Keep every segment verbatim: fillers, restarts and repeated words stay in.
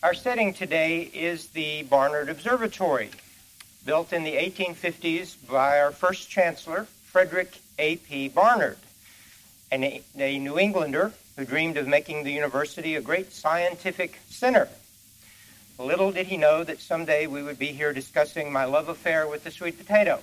Our setting today is the Barnard Observatory, built in the eighteen fifties by our first chancellor, Frederick A P Barnard, a, a New Englander who dreamed of making the university a great scientific center. Little did he know that someday we would be here discussing my love affair with the sweet potato,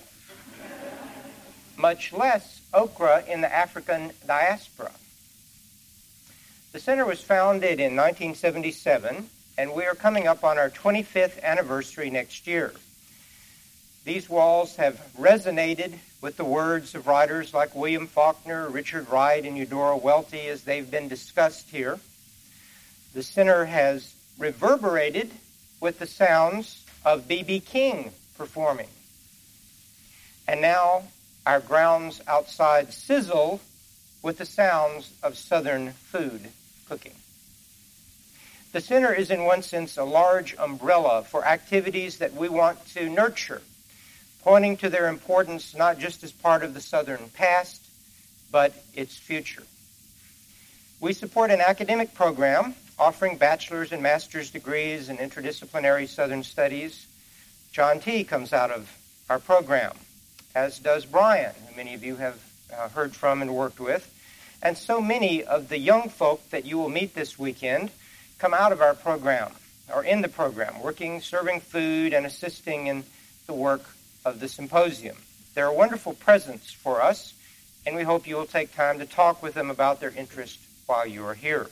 much less okra in the African diaspora. The center was founded in nineteen seventy-seven, and we are coming up on our twenty-fifth anniversary next year. These walls have resonated with the words of writers like William Faulkner, Richard Wright, and Eudora Welty as they've been discussed here. The center has reverberated with the sounds of B B King performing. And now our grounds outside sizzle with the sounds of Southern food cooking. The center is in one sense a large umbrella for activities that we want to nurture, pointing to their importance not just as part of the Southern past, but its future. We support an academic program offering bachelor's and master's degrees in interdisciplinary Southern studies. John T. comes out of our program, as does Brian, who many of you have uh, heard from and worked with. And so many of the young folk that you will meet this weekend come out of our program, or in the program, working, serving food, and assisting in the work of the symposium. They're a wonderful presence for us, and we hope you will take time to talk with them about their interest while you are here.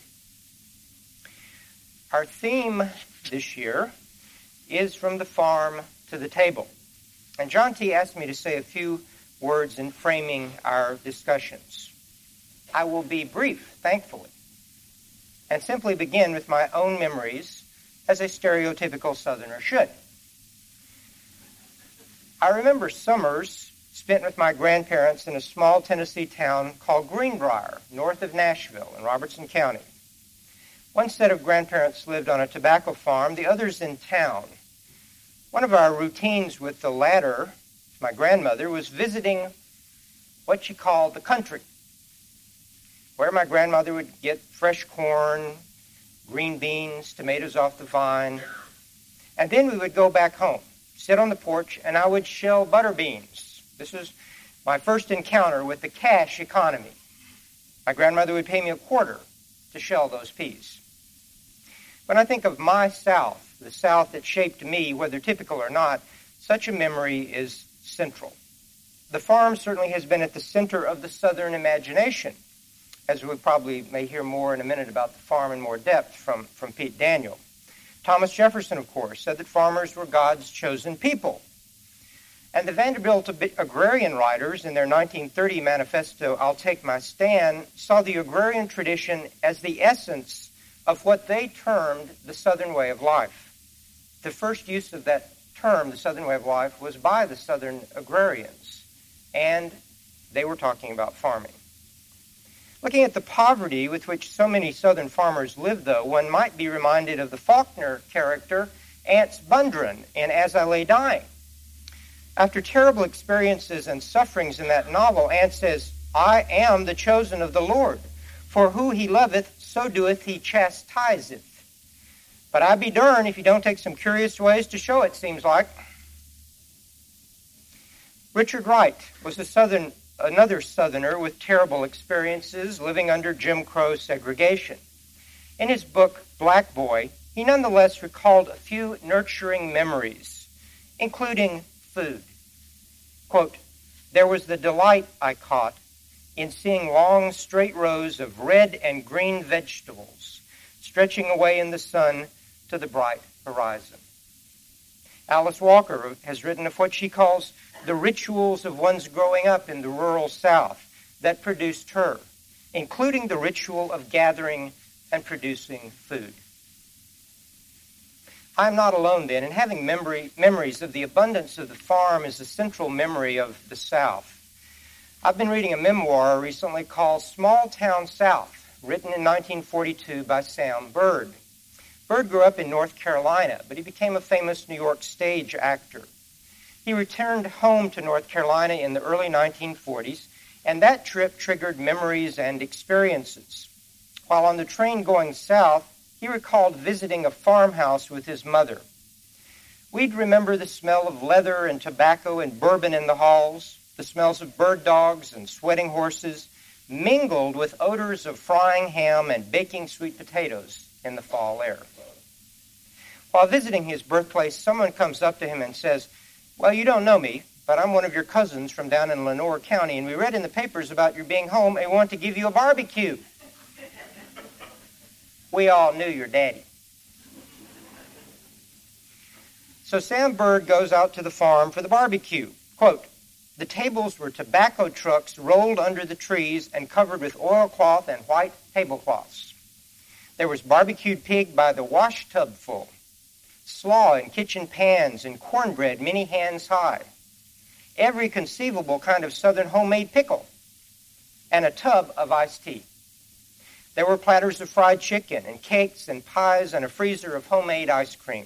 Our theme this year is From the Farm to the Table. And John T. asked me to say a few words in framing our discussions. I will be brief, thankfully, and simply begin with my own memories as a stereotypical Southerner should. I remember summers spent with my grandparents in a small Tennessee town called Greenbrier, north of Nashville in Robertson County. One set of grandparents lived on a tobacco farm, the others in town. One of our routines with the latter, my grandmother, was visiting what she called the country, where my grandmother would get fresh corn, green beans, tomatoes off the vine, and then we would go back home, sit on the porch, and I would shell butter beans. This was my first encounter with the cash economy. My grandmother would pay me a quarter to shell those peas. When I think of my South, the South that shaped me, whether typical or not, such a memory is central. The farm certainly has been at the center of the Southern imagination, as we probably may hear more in a minute about the farm in more depth from, from Pete Daniel. Thomas Jefferson, of course, said that farmers were God's chosen people. And the Vanderbilt agrarian writers, in their nineteen thirty manifesto, I'll Take My Stand, saw the agrarian tradition as the essence of what they termed the Southern way of life. The first use of that term, the Southern way of life, was by the Southern agrarians, and they were talking about farming. Looking at the poverty with which so many Southern farmers live, though, one might be reminded of the Faulkner character, Ance Bundren, in As I Lay Dying. After terrible experiences and sufferings in that novel, Ance says, I am the chosen of the Lord, for who he loveth, so doeth he chastiseth. But I be darned if you don't take some curious ways to show it, seems like. Richard Wright was a Southern another Southerner with terrible experiences living under Jim Crow segregation. In his book, Black Boy, he nonetheless recalled a few nurturing memories, including food. Quote, there was the delight I caught in seeing long, straight rows of red and green vegetables stretching away in the sun to the bright horizon. Alice Walker has written of what she calls the rituals of one's growing up in the rural South that produced her, including the ritual of gathering and producing food. I'm not alone then in having memory, memories of the abundance of the farm as a central memory of the South. I've been reading a memoir recently called Small Town South, written in nineteen forty-two by Sam Bird. Bird grew up in North Carolina, but he became a famous New York stage actor. He returned home to North Carolina in the early nineteen forties, and that trip triggered memories and experiences. While on the train going south, he recalled visiting a farmhouse with his mother. We'd remember the smell of leather and tobacco and bourbon in the halls, the smells of bird dogs and sweating horses, mingled with odors of frying ham and baking sweet potatoes in the fall air. While visiting his birthplace, someone comes up to him and says, "Well, you don't know me, but I'm one of your cousins from down in Lenoir County, and we read in the papers about your being home and we want to give you a barbecue." We all knew your daddy. So Sam Bird goes out to the farm for the barbecue. Quote, "The tables were tobacco trucks rolled under the trees and covered with oilcloth and white tablecloths. There was barbecued pig by the wash tub full, slaw in kitchen pans and cornbread many hands high, every conceivable kind of southern homemade pickle, and a tub of iced tea. There were platters of fried chicken and cakes and pies and a freezer of homemade ice cream."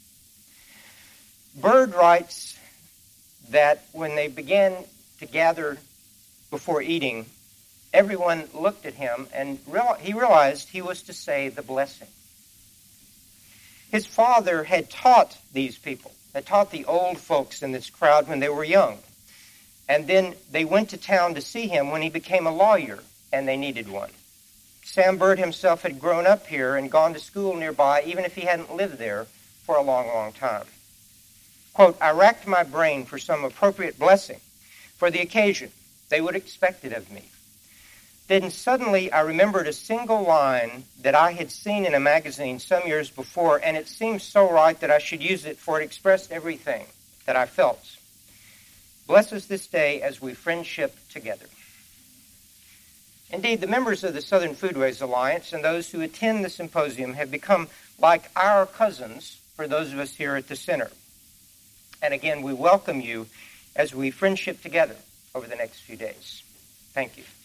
Bird writes that when they began to gather before eating, everyone looked at him and real, he realized he was to say the blessing. His father had taught these people, had taught the old folks in this crowd when they were young. And then they went to town to see him when he became a lawyer, and they needed one. Sam Bird himself had grown up here and gone to school nearby, even if he hadn't lived there for a long, long time. Quote, "I racked my brain for some appropriate blessing for the occasion. They would expect it of me. Then suddenly I remembered a single line that I had seen in a magazine some years before, and it seemed so right that I should use it, for it expressed everything that I felt. Bless us this day as we friendship together." Indeed, the members of the Southern Foodways Alliance and those who attend the symposium have become like our cousins for those of us here at the center. And again, we welcome you as we friendship together over the next few days. Thank you.